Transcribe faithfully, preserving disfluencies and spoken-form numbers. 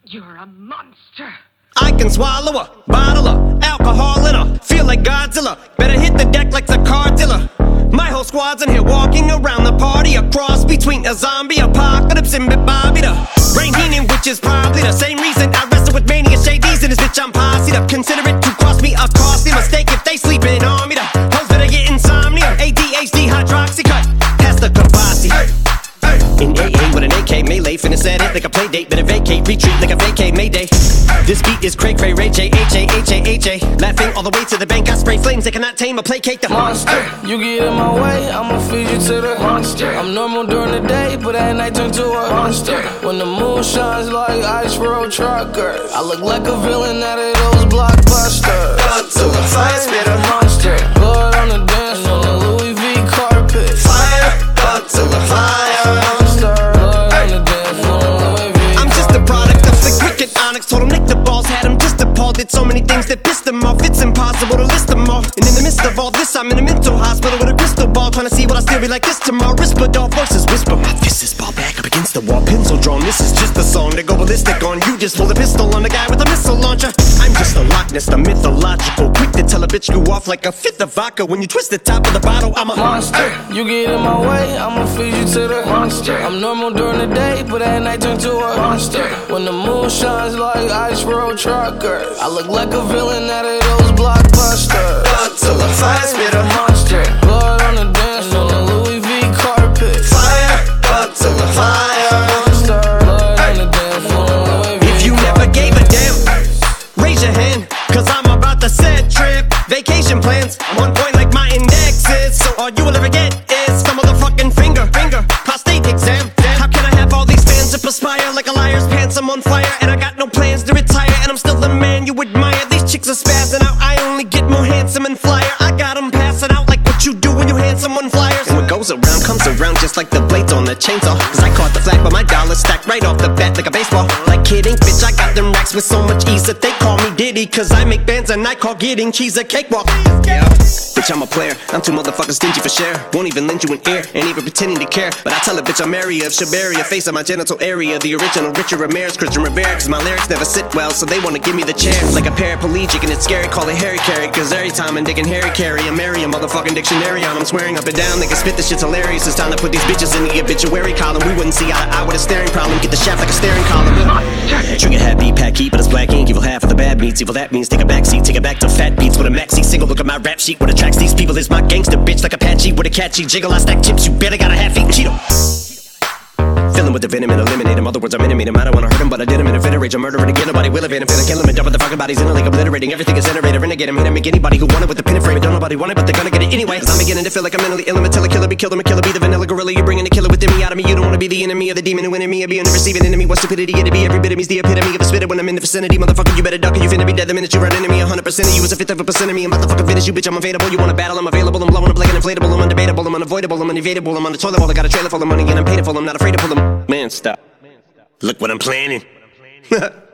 You're a monster. I can swallow a bottle of alcohol in her. Feel like Godzilla. Better hit the deck like the car dealer. My whole squad's in here walking around the party. A cross between a zombie apocalypse and Bobby the Brain Heenan, which is probably the same reason I wrestle with mania shades in this bitch. I'm posse up. Consider it to cost me a costly mistake if they sleeping on me. The hoes better get insomnia. A D H D hydroxy cut. Pass the Kavasi. In A A with an A K melee, finna set it like a play date. Better vacate, retreat like a vacate mayday. This beat is cray cray, Ray J, H A, H A, H A. Laughing all the way to the bank, I spray flames. They cannot tame or placate the monster. You get in my way, I'ma feed you to the monster. I'm normal during the day, but at night turn to a monster. When the moon shines like ice road truckers, I look like a villain out of those blockbusters. Up to the fire, spit a monster. Blood on the dance floor, the Louis V carpet. Fire, up to the fire. Told him lick the balls, had him just appalled. Did so many things that pissed him off. It's impossible to list them all. And in the midst of all this, I'm in a mental hospital with a crystal ball, trying to see what I still be like this tomorrow. Whisper dog voices whisper. My fist is ball back up against the wall, pencil drawn. This is just a song to go ballistic on. You just pull a pistol on the guy with a missile launcher. I'm just a Loch Ness, the mythological. Quick to tell a bitch you off like a fifth of vodka. When you twist the top of the bottle, I'm a monster. You get in my way, I'ma feed you to the monster. I'm normal during the day, but at night turn to a monster. When the moon shines like ice road truckers, I look like a villain out of those blockbusters. Up to the fire, spit a monster. Blood on the dance floor, the Louis V carpet. Fire, up to the fire. Monster. Blood on the dance floor, Louis V. If you never gave a damn, raise your hand, cause I'm about to set trip. Vacation plans, I'm on point like my index is. So all you will ever get is the motherfucking finger, finger, prostate exam. How can I have all these fans that perspire like a liar's pants? I'm on fire and I got no plans to retire, and I'm still the man you admire. These chicks are spazzing out, I only get more handsome and flyer. I got them passing out like what you do when you hand someone flyers. And what goes around comes around just like the blades on the chainsaw. Cause I caught the flag but my dollar stacked right off the bat like a baseball. Like kidding, bitch, I got them racks with so much ease that they call me Diddy. Cause I make bands and I call getting cheese a cakewalk. Yeah, bitch, I'm a player, I'm too motherfucking stingy for share. Won't even lend you an ear, ain't even pretending to care. But I tell a bitch I'm area of Shabaria, face of my genital area. The original Richard Ramirez, Christian Rivera. Cause my lyrics never sit well, so they wanna give me the chair. Like a paraplegic and it's scary, call it Harry Carry. Cause every time I'm digging Harry Carry, I marry a motherfucking dictionary on. I'm swearing up and down, they can spit this shit's hilarious. It's time to put these bitches in the obituary column. We wouldn't see eye to eye with a staring problem. Get the shaft like a staring column. Trigger happy, pack heat, but it's black ink. Evil half of the bad meats, evil that means take a back seat. Take it back to fat beats with a maxi single. Look at my rap sheet, what attracts these people is my gangster bitch. Like Apache with a catchy jiggle. I stack chips, you better got a half-eaten Cheeto. Fill him with the venom and eliminate him. Other words, I'm intimate him. I don't wanna hurt him, but I did him in a fit of rage. I'm murderer again, nobody will evade him. Finna kill him and dump the fucking bodies in a lake, obliterating everything is iterator. Renegade him, hit him, make anybody who want it with the pin and frame. Don't nobody want it, but they're gonna get it anyway. Cause I'm beginning to feel like I'm mentally ill. I'm a killer, killer, be killed, I'm a killer, be the vanilla gorilla. You're bringing the killer within me out of me. You don't wanna be the enemy of the demon who in me. Or be in the receiving enemy. What stupidity it'd be. Every bit of me's the epitome of a spitter when I'm in the vicinity. Motherfucker, you better duck or you finna be dead the minute you run into me. A hundred percent of you is a fifth of a percent of me. I'm about to fucking finish you, bitch. I'm available. You wanna battle? I'm available. I'm blowing up like an inflatable. I'm undebatable. I'm unavoidable. I'm unevadable. I'm on the toilet bowl. I got a trailer full of money and I'm paid for. I'm not afraid to pull them. Man, stop. Look what I'm planning.